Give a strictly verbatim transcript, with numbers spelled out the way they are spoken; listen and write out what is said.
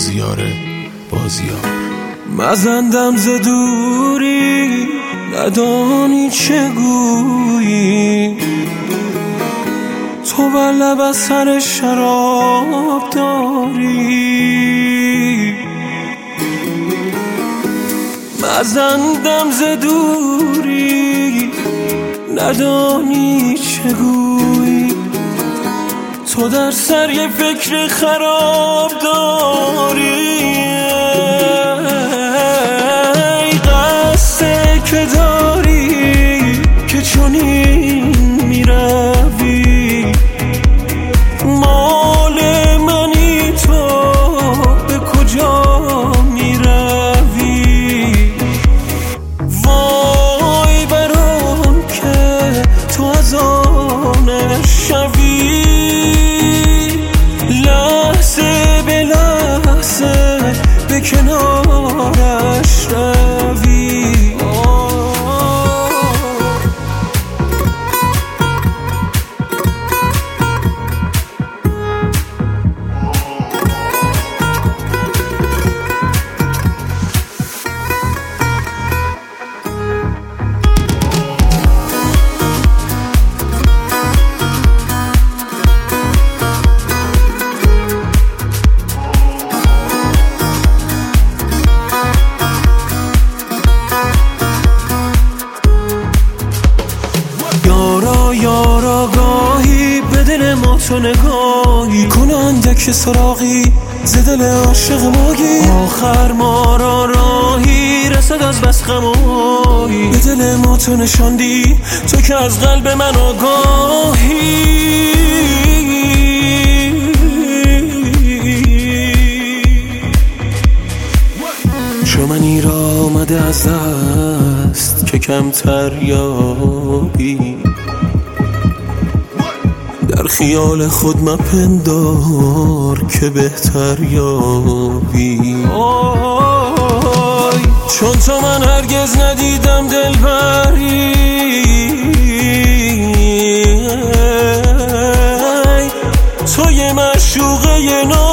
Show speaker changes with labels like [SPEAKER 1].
[SPEAKER 1] مازیار بازیار.
[SPEAKER 2] مزندم ز دوری ندانی چه گویی، تو بر لب از سر شراب داری. مزندم ز دوری ندانی چه گویی، تو در سر یه فکر خراب داری. ای قصه که داری که چنین میروی، مال منی تو به کجا میروی؟ وای بر آن که تو از آنش شوی، لحظه به لحظه به کنارش روی. یارا یارا گاهی به دل ما تو نگاهی، کننده که سراغی ز دل عاشق ماگی. آخر ما را راهی رسد از بس غمایی، به دل ما تو نشاندی تو که از قلب من آگاهی. چو منی را آمده از دست که کمتر یابی، در خیال خود مپندار که بهتر یابی. چون تو من هرگز ندیدم دلبری، توی معشوقه